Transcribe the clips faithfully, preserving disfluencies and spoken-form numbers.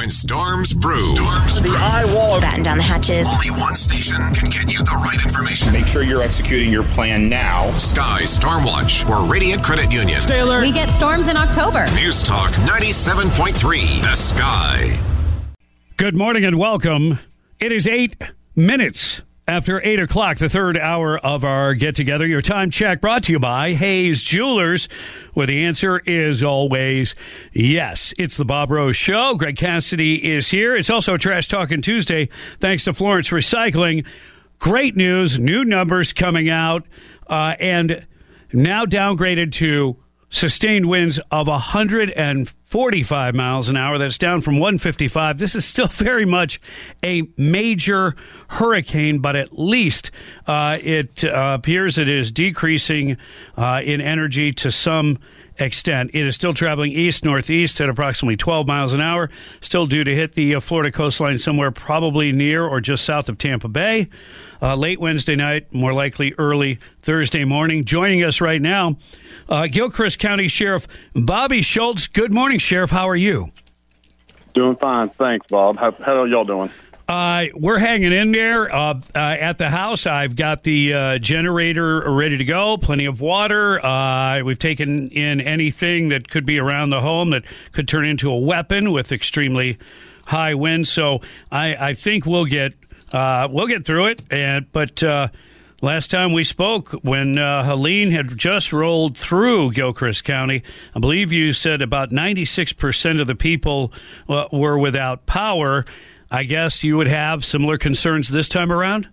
When storms brew, the eye wall. Batten down the hatches. Only one station can get you the right information. Make sure you're executing your plan now. Sky Storm Watch for Radiant Credit Union. Stay alert. We get storms in October. News Talk ninety-seven point three, The Sky. Good morning and welcome. It is eight minutes after eight o'clock, the third hour of our get-together. Your time check brought to you by Hayes Jewelers, where the answer is always yes. It's the Bob Rose Show. Greg Cassidy is here. It's also Trash Talking Tuesday, thanks to Florence Recycling. Great news, new numbers coming out, uh, and now downgraded to sustained winds of one hundred forty-five miles an hour. That's down from one fifty-five. This is still very much a major hurricane, but at least uh, it uh, appears it is decreasing uh, in energy to some extent. It is still traveling east-northeast at approximately twelve miles an hour, still due to hit the uh, Florida coastline somewhere probably near or just south of Tampa Bay. Uh, late Wednesday night, more likely early Thursday morning. Joining us right now, uh, Gilchrist County Sheriff Bobby Schultz. Good morning, Sheriff. How are you? Doing fine. Thanks, Bob. How, how are y'all doing? Uh, we're hanging in there uh, uh, at the house. I've got the uh, generator ready to go, plenty of water. Uh, we've taken in anything that could be around the home that could turn into a weapon with extremely high winds. So I, I think we'll get uh, we'll get through it. And but uh, last time we spoke, when uh, Helene had just rolled through Gilchrist County, I believe you said about ninety-six percent of the people uh, were without power. I guess you would have similar concerns this time around?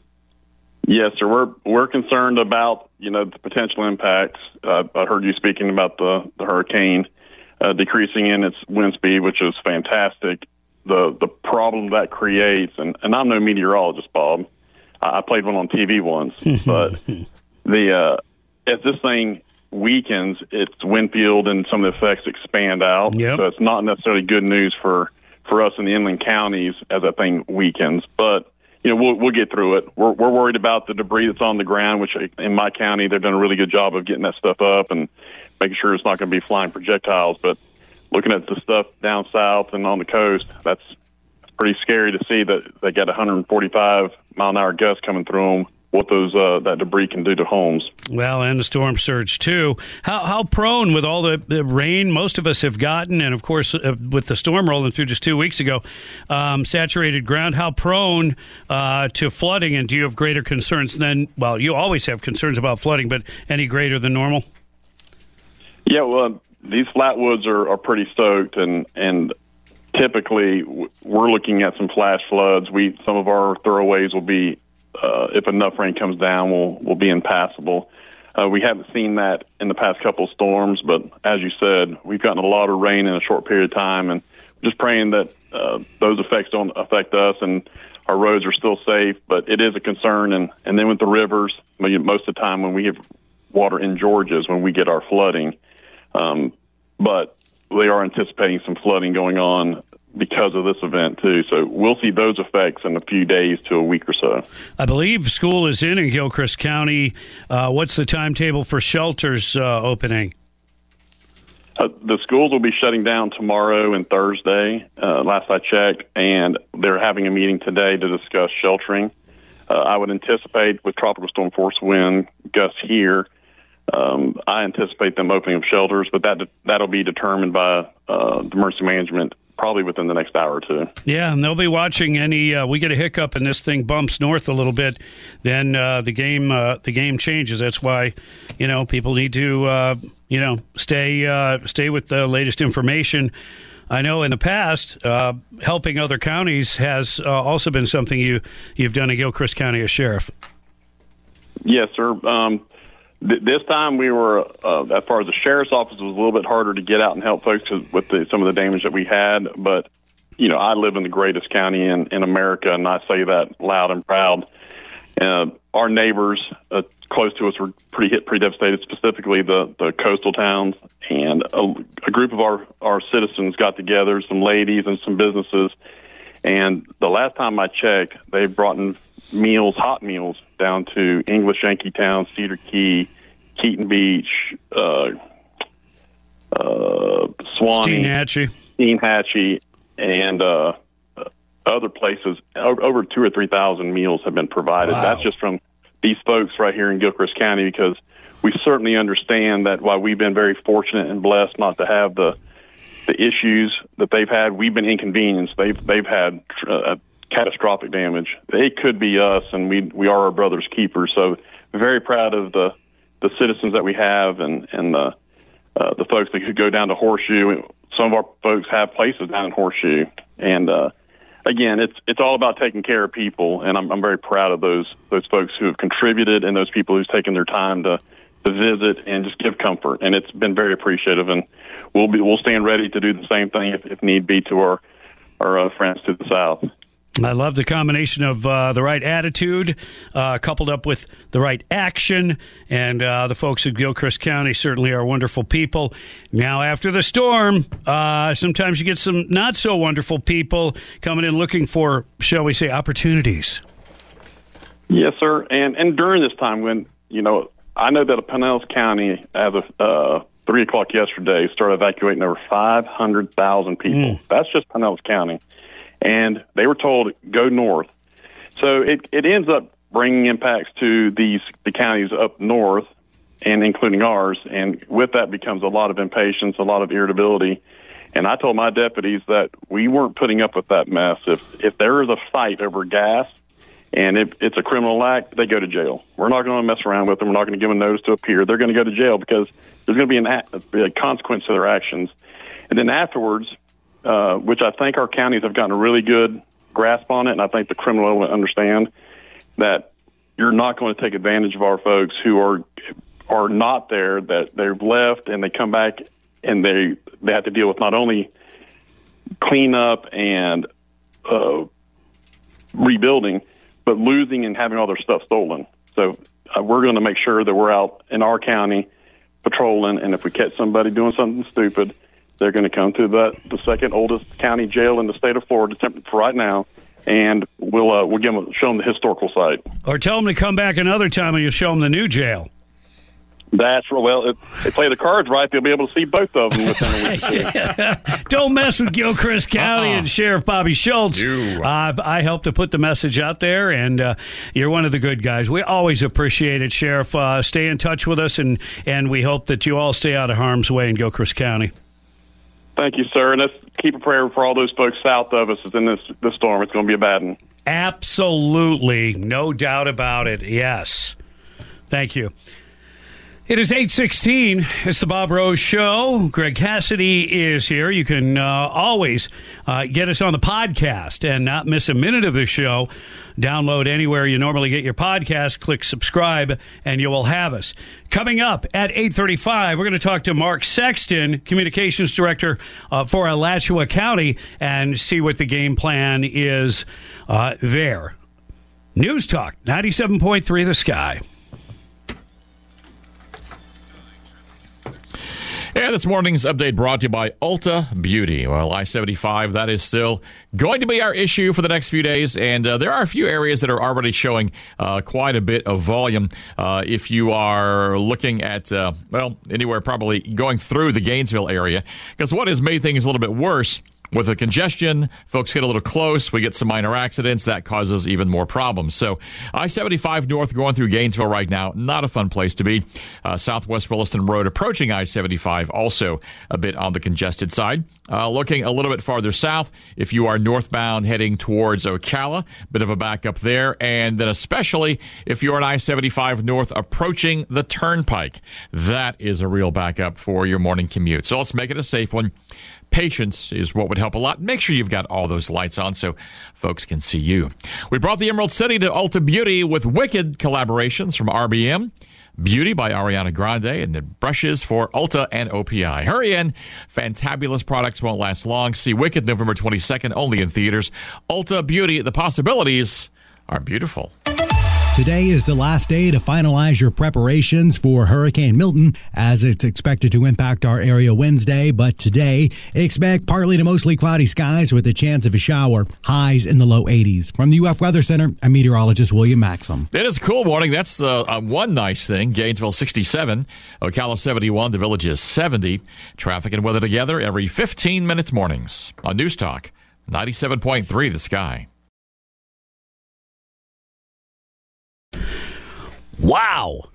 Yes, sir. We're we're concerned about, you know, the potential impacts. Uh, I heard you speaking about the, the hurricane uh, decreasing in its wind speed, which is fantastic. The the problem that creates, and, and I'm no meteorologist, Bob. I, I played one on T V once, but the uh, as this thing weakens, its wind field and some of the effects expand out. Yep. So it's not necessarily good news for for us in the inland counties as that thing weakens. But, you know, we'll, we'll get through it. We're, we're worried about the debris that's on the ground, which in my county, they've done a really good job of getting that stuff up and making sure it's not going to be flying projectiles. But looking at the stuff down south and on the coast, that's pretty scary to see that they got one hundred forty-five mile an hour gusts coming through them, what those uh, that debris can do to homes. Well, and the storm surge, too. How how prone, with all the, the rain most of us have gotten, and, of course, uh, with the storm rolling through just two weeks ago, um, saturated ground, how prone uh, to flooding, and do you have greater concerns than, well, you always have concerns about flooding, but any greater than normal? Yeah, well, these flatwoods are, are pretty soaked, and, and typically we're looking at some flash floods. We Some of our thoroughways will be Uh, if enough rain comes down, will will be impassable. Uh, we haven't seen that in the past couple of storms, but as you said, we've gotten a lot of rain in a short period of time, and just praying that uh, those effects don't affect us and our roads are still safe. But it is a concern, and, and then with the rivers, I mean, most of the time when we have water in Georgia is when we get our flooding. Um, but they are anticipating some flooding going on because of this event, too. So we'll see those effects in a few days to a week or so. I believe school is in in Gilchrist County. Uh, what's the timetable for shelters uh, opening? Uh, the schools will be shutting down tomorrow and Thursday, uh, last I checked, and they're having a meeting today to discuss sheltering. Uh, I would anticipate with Tropical Storm Force wind gusts here, um, I anticipate them opening up shelters, but that that'll be determined by uh, the emergency management probably within the next hour or two. Yeah, and they'll be watching any. Uh, we get a hiccup and this thing bumps north a little bit, then uh, the game uh, the game changes. That's why, you know, people need to uh, you know stay uh, stay with the latest information. I know in the past, uh, helping other counties has uh, also been something you you've done in Gilchrist County as sheriff. Yes, sir. Um, th- this time we were, uh, as far as the sheriff's office, it was a little bit harder to get out and help folks with the, some of the damage that we had. But, you know, I live in the greatest county in, in America, and I say that loud and proud. Uh, our neighbors uh, close to us were pretty hit, pretty devastated, specifically the, the coastal towns. And a, a group of our, our citizens got together, some ladies and some businesses. And the last time I checked, they brought in meals, hot meals, down to English Yankeetown, Cedar Key, Keaton Beach, uh, uh, Swanee, Steinhatchee. Steinhatchee, and uh, other places, over two or three thousand meals have been provided. Wow. That's just from these folks right here in Gilchrist County, because we certainly understand that while we've been very fortunate and blessed not to have the the issues that they've had, we've been inconvenienced. They've they've had uh, catastrophic damage. It could be us, and we we are our brother's keepers. So we're very proud of the the citizens that we have, and and the uh, the folks that could go down to Horseshoe. Some of our folks have places down in Horseshoe, and uh, again, it's it's all about taking care of people, and I'm I'm very proud of those those folks who have contributed and those people who've taken their time to. to visit and just give comfort, and it's been very appreciative. And we'll be we'll stand ready to do the same thing if, if need be to our our uh, friends to the south. I love the combination of uh, the right attitude uh, coupled up with the right action, and uh, the folks at Gilchrist County certainly are wonderful people. Now, after the storm, uh, sometimes you get some not so wonderful people coming in looking for, shall we say, opportunities. Yes, sir. And and during this time, when you know. I know that Pinellas County, as of uh, three o'clock yesterday, started evacuating over five hundred thousand people. Mm. That's just Pinellas County. And they were told, go north. So it, it ends up bringing impacts to these the counties up north, and including ours. And with that becomes a lot of impatience, a lot of irritability. And I told my deputies that we weren't putting up with that mess. If, if there is a fight over gas, and if it's a criminal act, they go to jail. We're not going to mess around with them. We're not going to give them notice to appear. They're going to go to jail because there's going to be an act, a consequence to their actions. And then afterwards, uh, which I think our counties have gotten a really good grasp on it, and I think the criminal will understand that you're not going to take advantage of our folks who are are not there, that they've left, and they come back and they they have to deal with not only cleanup and uh, rebuilding, but losing and having all their stuff stolen. So uh, we're going to make sure that we're out in our county patrolling, and if we catch somebody doing something stupid, they're going to come to the, the second oldest county jail in the state of Florida for right now, and we'll uh, we'll give them, show them the historical site. Or tell them to come back another time and you'll show them the new jail. That's well. If they play the cards right, they'll be able to see both of them within a week. Yeah. Don't mess with Gilchrist County uh-uh. and Sheriff Bobby Schultz. Uh, I helped to put the message out there, and uh, you're one of the good guys. We always appreciate it, Sheriff. Uh, stay in touch with us, and, and we hope that you all stay out of harm's way in Gilchrist County. Thank you, sir. And let's keep a prayer for all those folks south of us in this, this storm. It's going to be a bad one. Absolutely. No doubt about it. Yes. Thank you. It is eight sixteen. It's the Bob Rose Show. Greg Cassidy is here. You can uh, always uh, get us on the podcast and not miss a minute of the show. Download anywhere you normally get your podcast. Click subscribe, and you will have us. Coming up at eight thirty-five, we're going to talk to Mark Sexton, Communications Director uh, for Alachua County, and see what the game plan is uh, there. News Talk, ninety-seven point three The Sky. Yeah, this morning's update brought to you by Ulta Beauty. Well, I seventy-five, that is still going to be our issue for the next few days, and uh, there are a few areas that are already showing uh, quite a bit of volume. Uh, if you are looking at, uh, well, anywhere probably going through the Gainesville area, because what has made things a little bit worse with the congestion, folks get a little close, we get some minor accidents, that causes even more problems. So I seventy-five north going through Gainesville right now, not a fun place to be. Uh, Southwest Williston Road approaching I seventy-five, also a bit on the congested side. Uh, looking a little bit farther south, if you are northbound heading towards Ocala, bit of a backup there. And then especially if you're on I seventy-five north approaching the Turnpike, that is a real backup for your morning commute. So let's make it a safe one. Patience is what would help a lot. Make sure you've got all those lights on so folks can see you. We brought the Emerald City to Ulta Beauty with Wicked collaborations from R B M, Beauty by Ariana Grande, and the brushes for Ulta and O P I. Hurry in. Fantabulous products won't last long. See Wicked November twenty-second, only in theaters. Ulta Beauty, the possibilities are beautiful. Today is the last day to finalize your preparations for Hurricane Milton, as it's expected to impact our area Wednesday. But today, expect partly to mostly cloudy skies with a chance of a shower. Highs in the low eighties. From the U F Weather Center, I'm meteorologist William Maxim. It is a cool morning. That's uh, uh, one nice thing. Gainesville sixty-seven, Ocala seventy-one, the Village is seventy. Traffic and weather together every fifteen minutes mornings on News Talk ninety-seven point three, The Sky. Wow.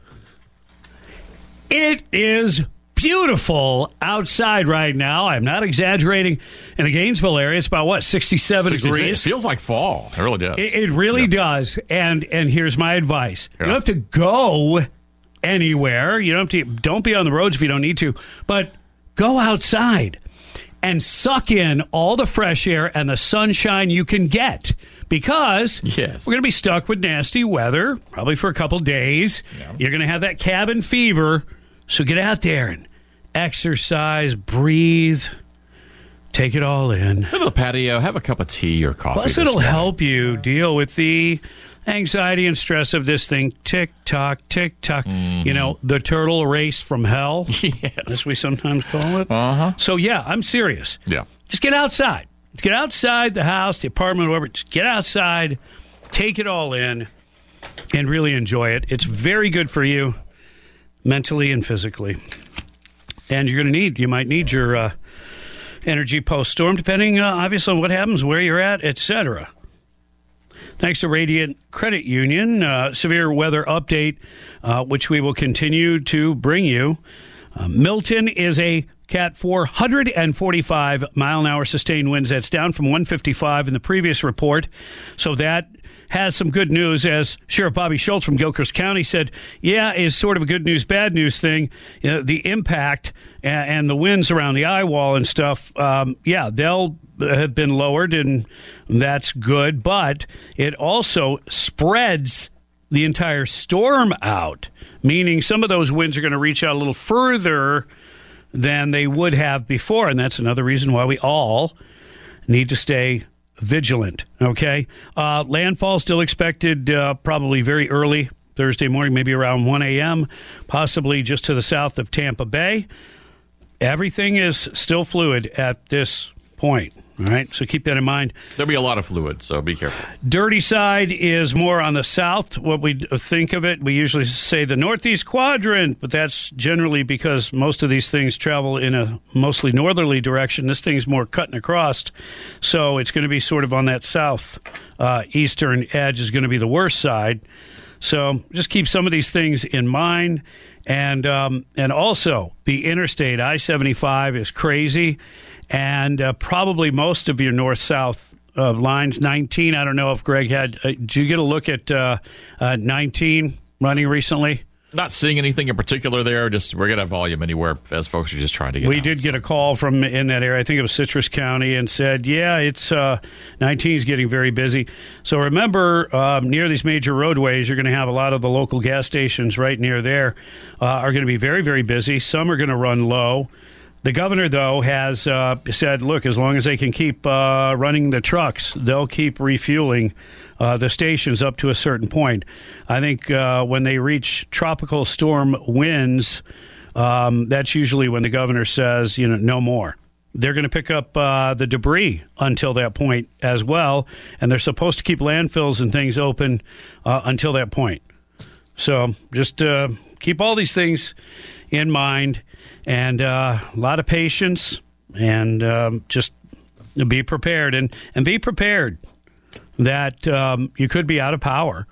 It is beautiful outside right now. I'm not exaggerating. In the Gainesville area, it's about, what, sixty-seven sixty-six. degrees? It feels like fall. It really does. It, it really Yeah. does. And and here's my advice. Yeah. You don't have to go anywhere. You don't have to, don't be on the roads if you don't need to. But go outside and suck in all the fresh air and the sunshine you can get. Because Yes. we're going to be stuck with nasty weather, probably for a couple days. Yeah. You're going to have that cabin fever. So get out there and exercise, breathe, take it all in. Sit on the patio, have a cup of tea or coffee. Plus, this it'll morning. help you deal with the anxiety and stress of this thing. Tick tock, tick tock. Mm-hmm. You know, the turtle race from hell, Yes. as we sometimes call it. Uh-huh. So, yeah, I'm serious. Yeah. Just get outside. Let's get outside the house, the apartment, whatever. Just get outside, take it all in, and really enjoy it. It's very good for you, mentally and physically. And you're going to need, you might need your uh, energy post-storm, depending, uh, obviously, on what happens, where you're at, et cetera. Thanks to Radiant Credit Union, uh, severe weather update, uh, which we will continue to bring you. Uh, Milton is a Cat four forty-five mile an hour sustained winds. That's down from one fifty-five in the previous report. So that has some good news, as Sheriff Bobby Schultz from Gilchrist County said, yeah, is sort of a good news, bad news thing. You know, the impact and, and the winds around the eye wall and stuff, um, yeah, they'll have been lowered, and that's good. But it also spreads the entire storm out, meaning some of those winds are going to reach out a little further than they would have before, and that's another reason why we all need to stay vigilant, okay? Uh, landfall still expected uh, probably very early Thursday morning, maybe around one a.m., possibly just to the south of Tampa Bay. Everything is still fluid at this point, all right? So keep that in mind. There'll be a lot of fluid, so be careful. Dirty side is more on the south, what we think of it. We usually say the northeast quadrant, but that's generally because most of these things travel in a mostly northerly direction. This thing's more cutting across, so it's going to be sort of on that south uh, eastern edge is going to be the worst side. So just keep some of these things in mind. And um, and also, the interstate, I seventy-five, is crazy. And uh, probably most of your north-south uh, lines, nineteen, I don't know if Greg had, uh, did you get a look at uh, uh, nineteen running recently? Not seeing anything in particular there. Just we're going to have volume anywhere as folks are just trying to get We out. did get a call from in that area. I think it was Citrus County, and said, yeah, it's uh, nineteen is getting very busy. So remember, um, near these major roadways, you're going to have a lot of the local gas stations right near there uh, are going to be very, very busy. Some are going to run low. The governor, though, has uh, said, look, as long as they can keep uh, running the trucks, they'll keep refueling uh, the stations up to a certain point. I think uh, when they reach tropical storm winds, um, that's usually when the governor says, you know, no more. They're going to pick up uh, the debris until that point as well, and they're supposed to keep landfills and things open uh, until that point. So just uh, keep all these things in mind, and uh, a lot of patience, and um, just be prepared, and, and be prepared that um, you could be out of power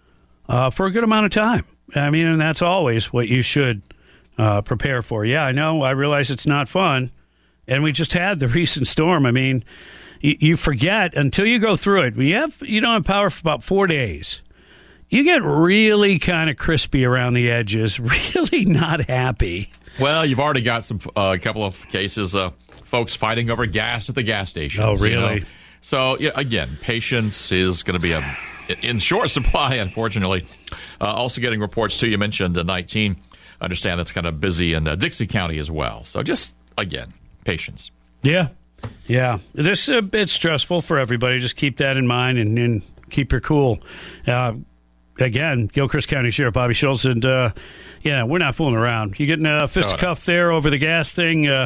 uh, for a good amount of time. I mean, and that's always what you should uh, prepare for. Yeah, I know. I realize it's not fun, and we just had the recent storm. I mean, you, you forget until you go through it. When you have you don't have power for about four days, you get really kind of crispy around the edges, really not happy. Well, you've already got some a uh, couple of cases of folks fighting over gas at the gas stations. Oh, really? You know? So, yeah, again, patience is going to be a in short supply, unfortunately. Uh, also getting reports, too, you mentioned uh, nineteen. I understand that's kind of busy in uh, Dixie County as well. So just, again, patience. Yeah. Yeah. This is a bit stressful for everybody. Just keep that in mind, and, and keep your cool. Uh, again, Gilchrist County Sheriff Bobby Schultz, and, uh, yeah, we're not fooling around. You getting a fisticuff there over the gas thing? Uh,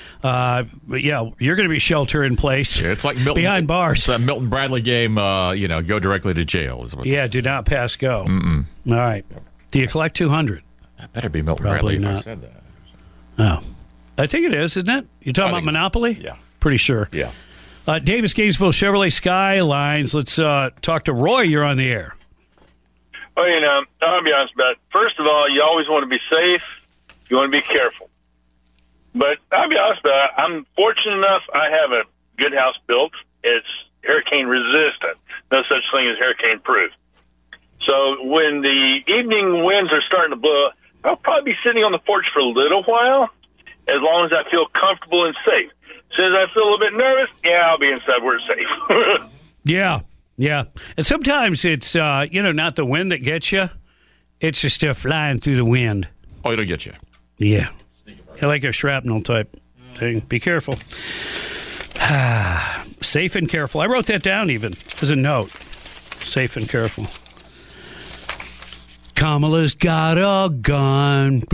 uh, but, yeah, you're going to be shelter in place. Yeah, it's like Milton, behind bars. It's a Milton Bradley game, uh, you know, go directly to jail. Is what Yeah, do not pass go. Mm-mm. All right. Do you collect two hundred? That better be Milton Probably Bradley if not. I said that. Oh. I think it is, isn't it? You talking I about think- Monopoly? Yeah. Pretty sure. Yeah. Uh, Davis Gainesville Chevrolet Skylines. Let's uh, talk to Roy. You're on the air. Well, you know, I'll be honest about it. First of all, you always want to be safe. You want to be careful. But I'll be honest about it. I'm fortunate enough I have a good house built. It's hurricane resistant. No such thing as hurricane proof. So when the evening winds are starting to blow, I'll probably be sitting on the porch for a little while, as long as I feel comfortable and safe. As soon as I feel a little bit nervous, yeah, I'll be inside where it's safe. Yeah, yeah. And sometimes it's, uh, you know, not the wind that gets you. It's just stuff flying through the wind. Oh, it'll get you. Yeah. I like a shrapnel type thing. Be careful. Safe and careful. I wrote that down even as a note. Safe and careful. Kamala's got a gun.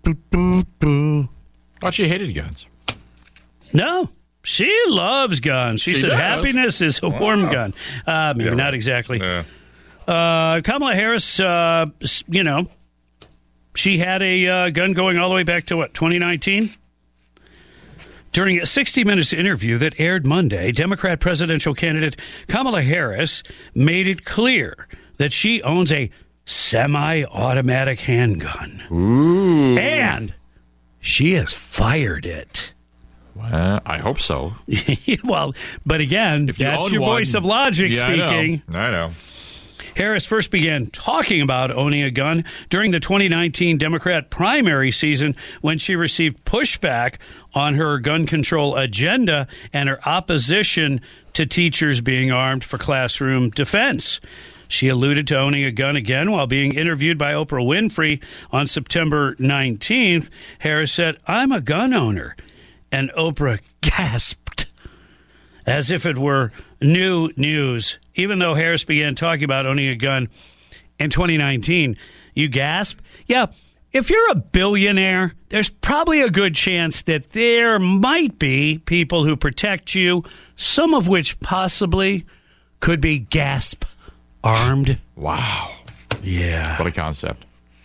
Thought she hated guns. No, she loves guns. She, She said does? happiness is a warm Wow. gun. Uh, maybe Yeah. not exactly. Yeah. Uh, Kamala Harris, uh, s- you know, she had a uh, gun going all the way back to, what, twenty nineteen? During a sixty minutes interview that aired Monday, Democrat presidential candidate Kamala Harris made it clear that she owns a semi-automatic handgun. Ooh. And she has fired it. Well, I hope so. Well, but again, If you that's own your one- voice of logic Yeah, speaking. I know. I know. Harris first began talking about owning a gun during the twenty nineteen Democrat primary season when she received pushback on her gun control agenda and her opposition to teachers being armed for classroom defense. She alluded to owning a gun again while being interviewed by Oprah Winfrey on September nineteenth. Harris said, "I'm a gun owner." And Oprah gasped as if it were new news. Even though Harris began talking about owning a gun in twenty nineteen, you gasp? Yeah, if you're a billionaire, there's probably a good chance that there might be people who protect you, some of which possibly could be gasp armed. Wow. Yeah. What a concept.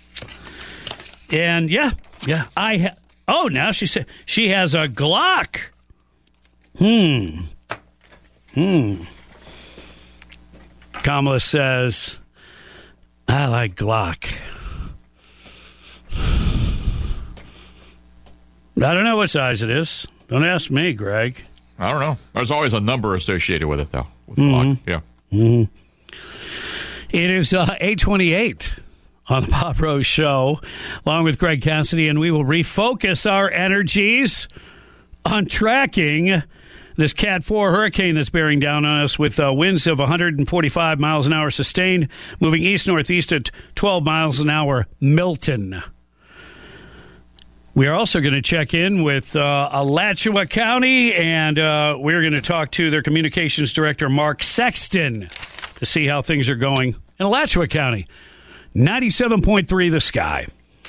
And yeah, yeah, I ha- oh, now she said she has a Glock. Hmm. Hmm. Kamala says, I like Glock. I don't know what size it is. Don't ask me, Greg. I don't know. There's always a number associated with it, though. With the clock. Yeah. Mm-hmm. It is uh, eight twenty-eight on the Bob Rose Show, along with Greg Cassidy, and we will refocus our energies on tracking this Cat four hurricane that's bearing down on us with uh, winds of one hundred forty-five miles an hour sustained, moving east-northeast at twelve miles an hour, Milton. We are also going to check in with uh, Alachua County, and uh, we're going to talk to their communications director, Mark Sexton, to see how things are going in Alachua County. ninety-seven point three The Sky.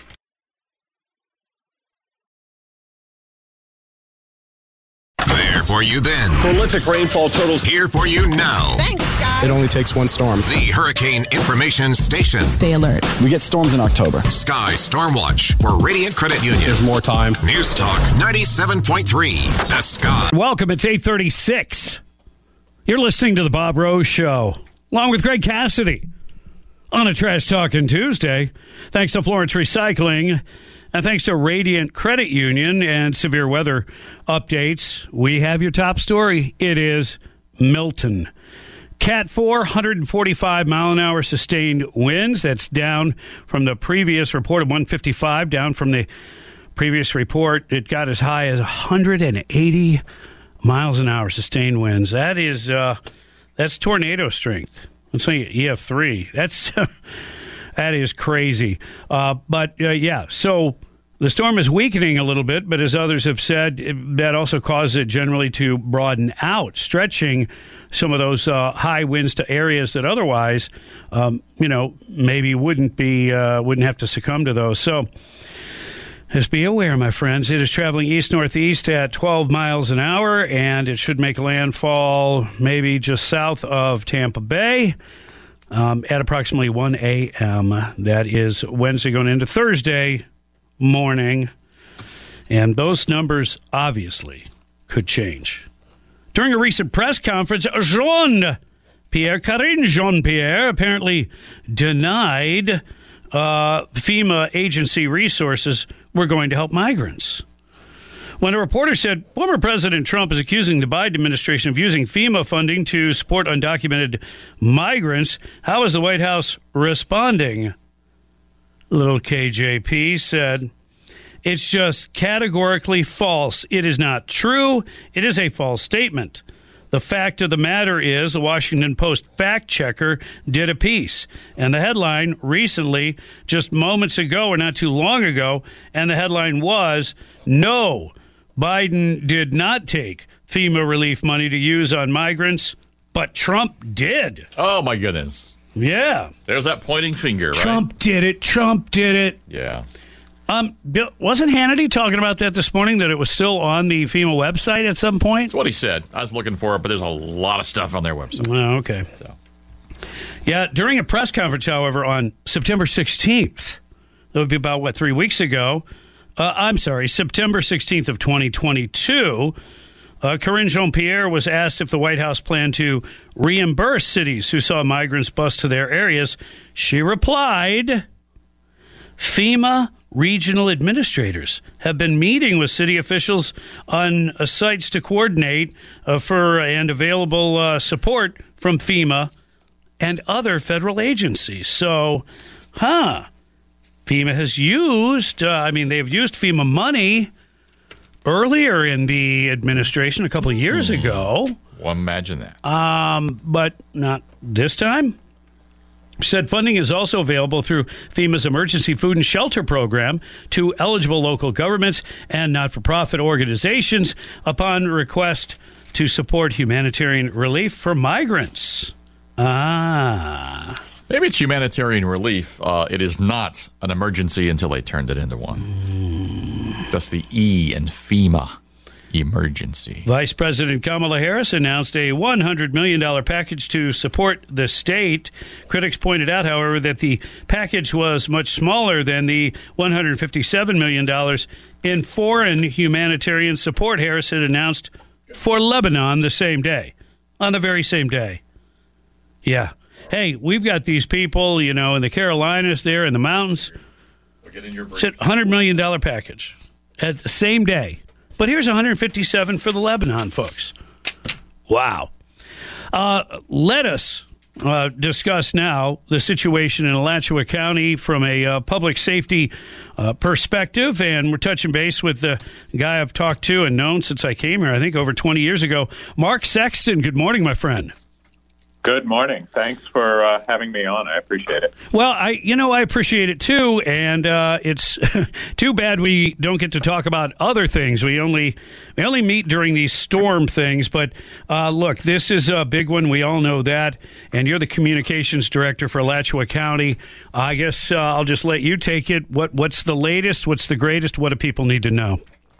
There for you then. Prolific rainfall totals. Here for you now. Thanks, Scott. It only takes one storm. The Hurricane Information Station. Stay alert. We get storms in October. Sky Stormwatch for Radiant Credit Union. There's more time. News Talk ninety-seven point three. The Sky. Welcome. It's eight thirty-six. You're listening to the Bob Rose Show, along with Greg Cassidy on a Trash Talking Tuesday. Thanks to Florence Recycling, and thanks to Radiant Credit Union and severe weather updates. We have your top story. It is Milton. Cat four, one hundred forty-five mile an hour sustained winds. That's down from the previous report of one fifty-five, down from the previous report. It got as high as one hundred eighty miles an hour sustained winds. That is, uh, that's tornado strength. Let's say E F three. That's that is crazy. Uh, but uh, yeah, so the storm is weakening a little bit, but as others have said, it, that also causes it generally to broaden out, stretching some of those uh, high winds to areas that otherwise, um, you know, maybe wouldn't be uh, wouldn't have to succumb to those. So. Just be aware, my friends. It is traveling east-northeast at twelve miles an hour, and it should make landfall maybe just south of Tampa Bay um, at approximately one a.m. That is Wednesday going into Thursday morning. And those numbers obviously could change During a recent press conference, Jean-Pierre, Karine Jean-Pierre apparently denied uh, FEMA agency resources were going to help migrants. When a reporter said, former President Trump is accusing the Biden administration of using FEMA funding to support undocumented migrants, how is the White House responding? Little K J P said, it's just categorically false. It is not true. It is a false statement. The fact of the matter is the Washington Post fact checker did a piece. And the headline recently, just moments ago or not too long ago, and the headline was, no, Biden did not take FEMA relief money to use on migrants, but Trump did. Oh, my goodness. Yeah. There's that pointing finger, right? Trump did it. Trump did it. Yeah. Um, Bill, wasn't Hannity talking about that this morning, that it was still on the FEMA website at some point? That's what he said. I was looking for it, but there's a lot of stuff on their website. Oh, okay. So. Yeah, during a press conference, however, on September sixteenth, that would be about, what, three weeks ago, uh, I'm sorry, September sixteenth of twenty twenty-two, uh, Karine Jean-Pierre was asked if the White House planned to reimburse cities who saw migrants bus to their areas. She replied, FEMA regional administrators have been meeting with city officials on uh, sites to coordinate uh, for and available uh, support from FEMA and other federal agencies. So, huh, FEMA has used, uh, I mean, they've used FEMA money earlier in the administration, a couple of years mm. ago. Well, imagine that. Um, but not this time. Said funding is also available through FEMA's Emergency Food and Shelter Program to eligible local governments and not-for-profit organizations upon request to support humanitarian relief for migrants. Ah. Maybe it's humanitarian relief. Uh, it is not an emergency until they turned it into one. Mm. That's the E in FEMA. Emergency. Vice President Kamala Harris announced a one hundred million dollars package to support the state. Critics pointed out, however, that the package was much smaller than the one hundred fifty-seven million dollars in foreign humanitarian support Harris had announced for Lebanon the same day, on the very same day. Yeah. Hey, we've got these people, you know, in the Carolinas there, in the mountains. It's a one hundred million dollars package at the same day. But here's one hundred fifty-seven for the Lebanon folks. Wow. Uh, let us uh, discuss now the situation in Alachua County from a uh, public safety uh, perspective. And we're touching base with the guy I've talked to and known since I came here, I think over twenty years ago. Mark Sexton, good morning, my friend. Good morning. Thanks for uh, having me on. I appreciate it. Well, I, you know, I appreciate it too, and uh, it's too bad we don't get to talk about other things. We only we only meet during these storm things. But uh, look, this is a big one. We all know that, and you're the communications director for Alachua County. I guess uh, I'll just let you take it. What what's the latest? What's the greatest? What do people need to know?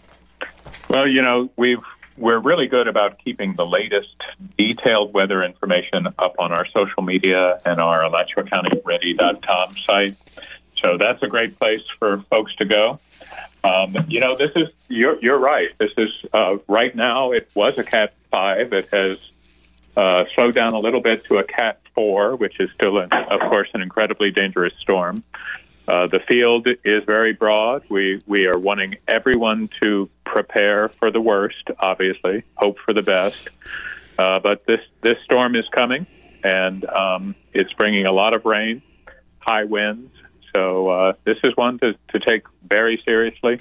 Well, you know, we've. We're really good about keeping the latest detailed weather information up on our social media and our Alachua County Ready dot com site. So that's a great place for folks to go. Um, you know, this is, you're, you're right. This is, uh, right now, it was a Cat five. It has uh, slowed down a little bit to a Cat four, which is still, an, of course, an incredibly dangerous storm. Uh, the field is very broad. We we are wanting everyone to prepare for the worst, obviously, hope for the best. Uh, but this, this storm is coming, and um, it's bringing a lot of rain, high winds. So uh, this is one to, to take very seriously,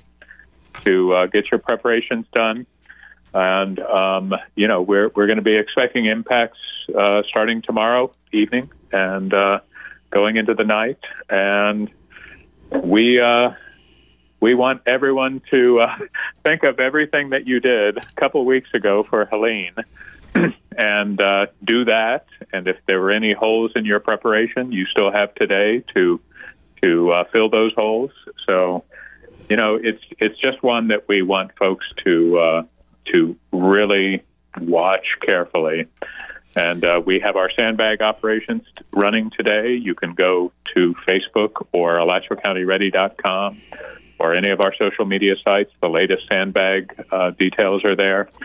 to uh, get your preparations done. And, um, you know, we're, we're going to be expecting impacts uh, starting tomorrow evening and uh, going into the night. And We uh, we want everyone to uh, think of everything that you did a couple of weeks ago for Helene and uh, do that. And if there were any holes in your preparation, you still have today to to uh, fill those holes. So, you know, it's it's just one that we want folks to uh, to really watch carefully. And uh, we have our sandbag operations running today. You can go to Facebook or Alachua County Ready dot com or any of our social media sites. The latest sandbag uh, details are there.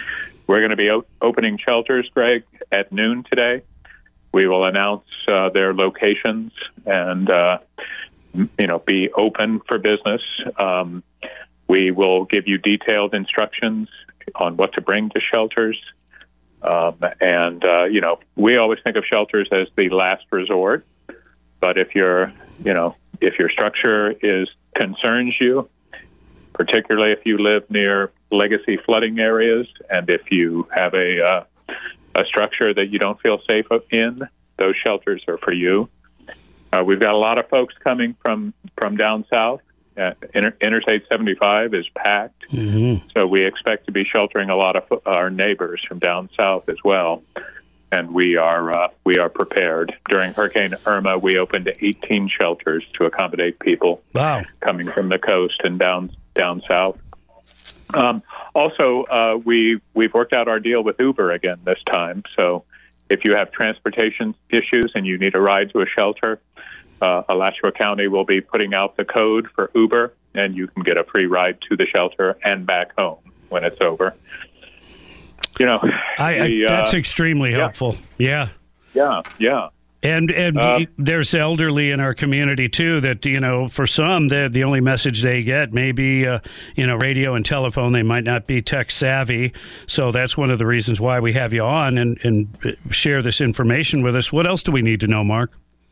we're going to be o- opening shelters, Greg, at noon today. We will announce uh, their locations and, uh, you know, be open for business. Um, we will give you detailed instructions on what to bring to shelters. Um, and, uh, you know, we always think of shelters as the last resort. But if you're, you know, if your structure is concerns you, particularly if you live near legacy flooding areas, and if you have a uh, a structure that you don't feel safe in, those shelters are for you. Uh, we've got a lot of folks coming from, from down south. Uh, Inter- Interstate seventy-five is packed, mm-hmm. so we expect to be sheltering a lot of our neighbors from down south as well. And we are uh, we are prepared. During Hurricane Irma, we opened eighteen shelters to accommodate people wow. coming from the coast and down down south. Um, also, uh, we we've worked out our deal with Uber again this time. So, if you have transportation issues and you need a ride to a shelter, uh, Alachua County will be putting out the code for Uber, and you can get a free ride to the shelter and back home when it's over. You know, I, I, the, uh, that's extremely yeah. helpful. Yeah. Yeah, yeah. And and Uh, there's elderly in our community, too, that, you know, for some, the the only message they get may be, uh, you know, radio and telephone. They might not be tech savvy. So that's one of the reasons why we have you on and, and share this information with us. What else do we need to know, Mark?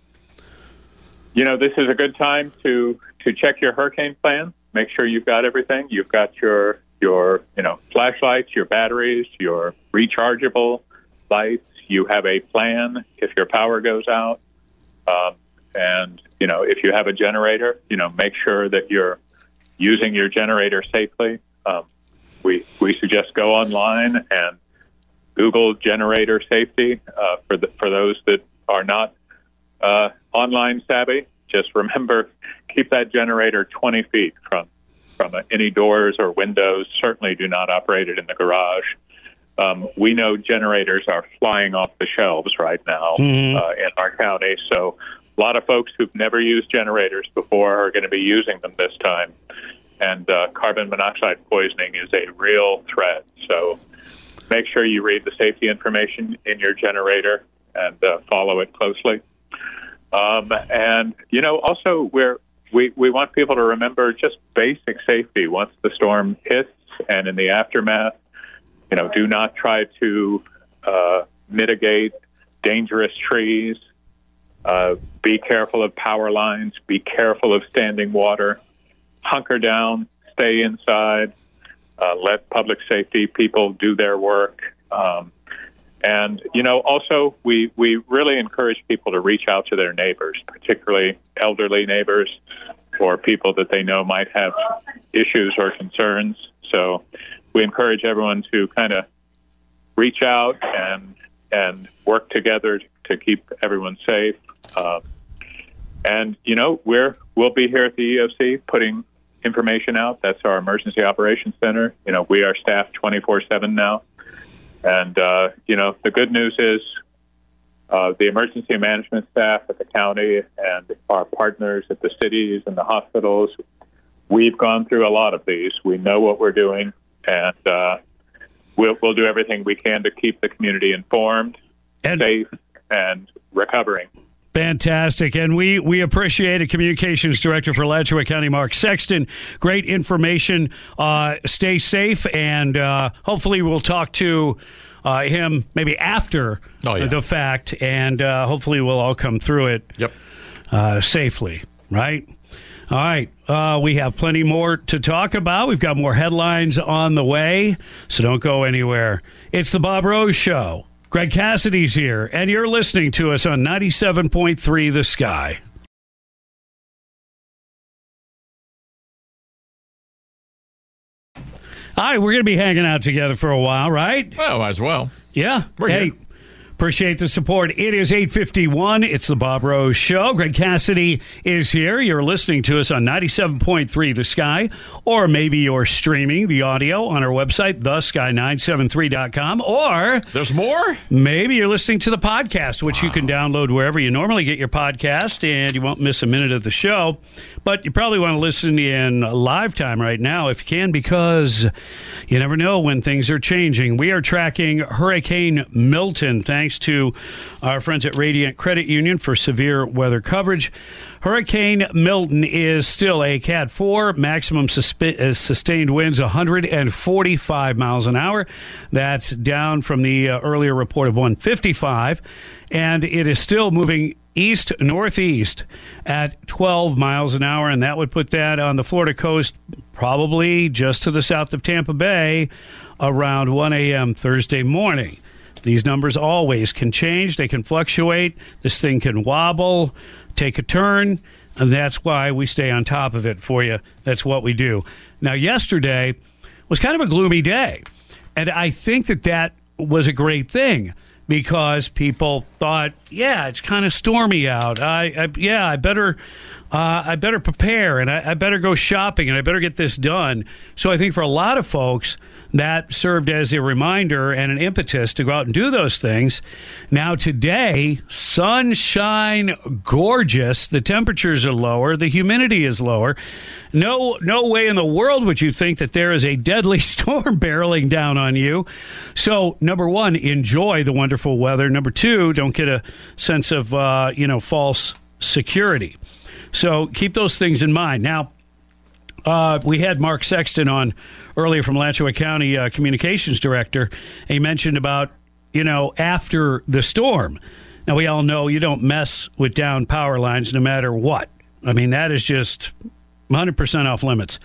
You know, this is a good time to, to check your hurricane plan. Make sure you've got everything. You've got your, your you know, flashlights, your batteries, your rechargeable lights. You have a plan if your power goes out. Um, and, you know, if you have a generator, you know, make sure that you're using your generator safely. Um, we we suggest go online and Google generator safety uh, for the, for those that are not uh, online savvy. Just remember, keep that generator twenty feet from, from any doors or windows. Certainly do not operate it in the garage. Um, we know generators are flying off the shelves right now mm-hmm. uh, in our county. So a lot of folks who've never used generators before are going to be using them this time. And uh, carbon monoxide poisoning is a real threat. So make sure you read the safety information in your generator and uh, follow it closely. Um, and, you know, also we're, we, we want people to remember just basic safety once the storm hits and in the aftermath. You know, do not try to uh, mitigate dangerous trees. Uh, be careful of power lines. Be careful of standing water. Hunker down. Stay inside. Uh, let public safety people do their work. Um, and, you know, also we, we really encourage people to reach out to their neighbors, particularly elderly neighbors or people that they know might have issues or concerns. So we encourage everyone to kind of reach out and and work together to keep everyone safe. Um, and you know, we're we'll be here at the E O C putting information out. That's our Emergency Operations Center. You know, we are staffed twenty-four seven now. And uh, you know, the good news is uh, the emergency management staff at the county and our partners at the cities and the hospitals. We've gone through a lot of these. We know what we're doing. And uh, we'll, we'll do everything we can to keep the community informed, and safe, and recovering. Fantastic. And we, we appreciate it. Communications Director for Alachua County, Mark Sexton. Great information. Uh, stay safe, and uh, hopefully we'll talk to uh, him maybe after oh, yeah. the fact, and uh, hopefully we'll all come through it yep. uh, safely, right? All right. Uh, we have plenty more to talk about. We've got more headlines on the way, so don't go anywhere. It's the Bob Rose Show. Greg Cassidy's here, and you're listening to us on ninety-seven point three The Sky. All right, we're going to be hanging out together for a while, right? Well, might as well. Yeah. We're hey, here. Appreciate the support. It is eight fifty-one. It's the Bob Rose Show. Greg Cassidy is here. You're listening to us on ninety-seven point three The Sky, or maybe you're streaming the audio on our website, the sky nine seven three dot com, or there's more? Maybe you're listening to the podcast, which wow. you can download wherever you normally get your podcast, and you won't miss a minute of the show. But you probably want to listen in live time right now if you can, because you never know when things are changing. We are tracking Hurricane Milton, thanks to our friends at Radiant Credit Union for severe weather coverage. Hurricane Milton is still a Cat four, maximum suspe- uh, sustained winds one hundred forty-five miles an hour. That's down from the uh, earlier report of one hundred fifty-five, and it is still moving east-northeast at twelve miles an hour, and that would put that on the Florida coast probably just to the south of Tampa Bay around one a.m. Thursday morning. These numbers always can change. They can fluctuate. This thing can wobble, take a turn, and that's why we stay on top of it for you. That's what we do. Now, yesterday was kind of a gloomy day, and I think that that was a great thing because people thought, yeah, it's kind of stormy out. I, I yeah, I better, uh, I better prepare, and I, I better go shopping, and I better get this done. So I think for a lot of folks, that served as a reminder and an impetus to go out and do those things. Now today, sunshine, gorgeous. The temperatures are lower. The humidity is lower. No, no way in the world would you think that there is a deadly storm barreling down on you. So, number one, enjoy the wonderful weather. Number two, don't get a sense of, uh, you know, false security. So keep those things in mind. Now, Uh, we had Mark Sexton on earlier from Alachua County uh, Communications Director. He mentioned about, you know, after the storm. Now, we all know you don't mess with down power lines no matter what. I mean, that is just one hundred percent off limits.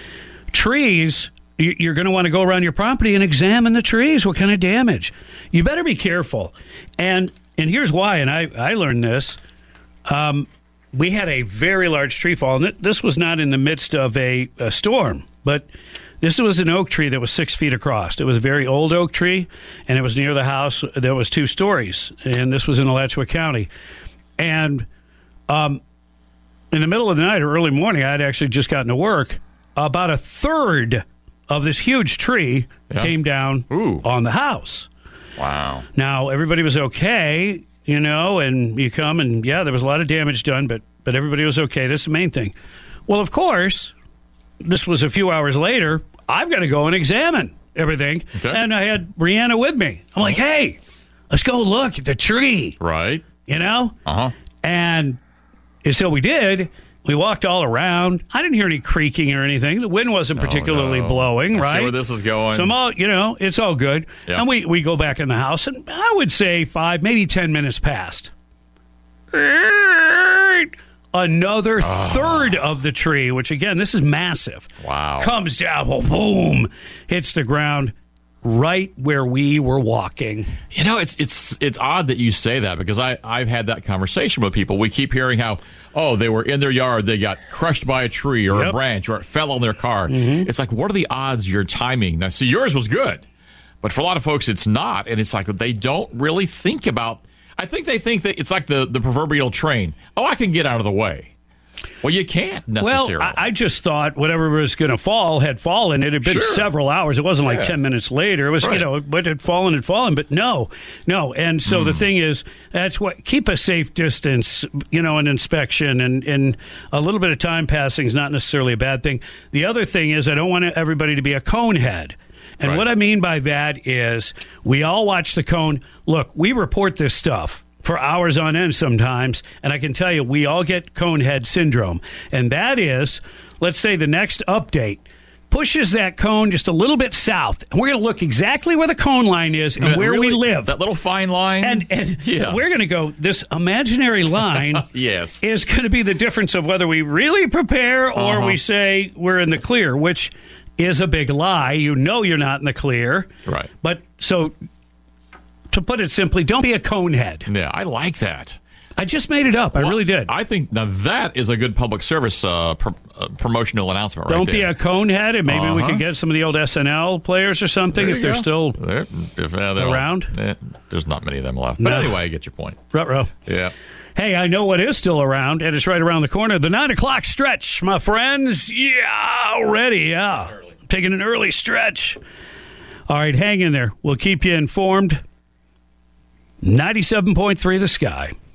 Trees, you're going to want to go around your property and examine the trees. What kind of damage? You better be careful. And and here's why, and I, I learned this. Um We had a very large tree fall, and this was not in the midst of a, a storm, but this was an oak tree that was six feet across. It was a very old oak tree, and it was near the house. There was two stories, and this was in Alachua County. And um, in the middle of the night or early morning, I had actually just gotten to work. About a third of this huge tree yeah. came down Ooh. on the house. Wow. Now, everybody was okay. You know, and you come and, yeah, there was a lot of damage done, but but everybody was okay. That's the main thing. Well, of course, this was a few hours later. I've got to go and examine everything. Okay. And I had Brianna with me. I'm like, hey, let's go look at the tree. Right. You know? Uh-huh. And, and so we did. We walked all around. I didn't hear any creaking or anything. The wind wasn't particularly oh, no. blowing, I right? see where this is going. So I'm all, you know, it's all good. Yep. And we, we go back in the house, and I would say five, maybe ten minutes passed. Another oh. third of the tree, which, again, this is massive. Wow. Comes down, boom, hits the ground right where we were walking. You know, it's it's it's odd that you say that because I, I've had that conversation with people. We keep hearing how, oh, they were in their yard, they got crushed by a tree or yep. a branch or it fell on their car. Mm-hmm. It's like, what are the odds your timing? Now, see, yours was good, but for a lot of folks, it's not. And it's like they don't really think about, I think they think that it's like the, the proverbial train. Oh, I can get out of the way. Well, you can't necessarily. Well, I, I just thought whatever was going to fall had fallen. It had been sure. several hours. It wasn't like yeah. ten minutes later. It was, right. you know, what had fallen had fallen. But no, no. And so mm. the thing is, that's what, keep a safe distance, you know, an inspection and, and a little bit of time passing is not necessarily a bad thing. The other thing is, I don't want everybody to be a cone head. And right. what I mean by that is we all watch the cone. Look, we report this stuff for hours on end sometimes, and I can tell you, we all get conehead syndrome. And that is, let's say the next update pushes that cone just a little bit south, and we're going to look exactly where the cone line is and yeah, where really? we live. That little fine line? And, and yeah. we're going to go, this imaginary line yes. is going to be the difference of whether we really prepare or uh-huh. we say we're in the clear, which is a big lie. You know you're not in the clear. Right. But so... to put it simply, don't be a conehead. Yeah, I like that. I just made it up. I Well, really did. I think now that is a good public service uh, pr- uh, promotional announcement right Don't there. be a conehead, and maybe we Uh-huh. could get some of the old S N L players or something There if you they're go. still There- if, uh, they're all- around. eh, there's not many of them left. But No. anyway, I get your point. ruh-roh. Yeah. Hey, I know what is still around, and it's right around the corner. The nine o'clock stretch, my friends. Yeah, already, yeah. Taking an early stretch. All right, hang in there. We'll keep you informed. ninety-seven point three The Sky.